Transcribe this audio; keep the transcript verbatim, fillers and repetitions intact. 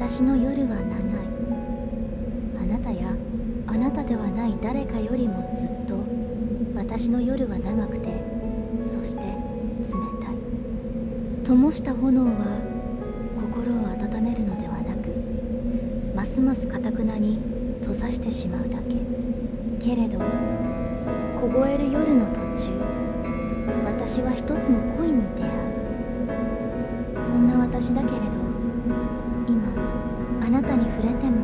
私の夜は長い。あなたやあなたではない誰かよりもずっと私の夜は長くて、そして冷たい。灯した炎は心を温めるのではなく、ますます堅くなに閉ざしてしまうだけ。けれど凍える夜の途中、私は一つの恋に出会う。こんな私だけれど、今あなたに触れても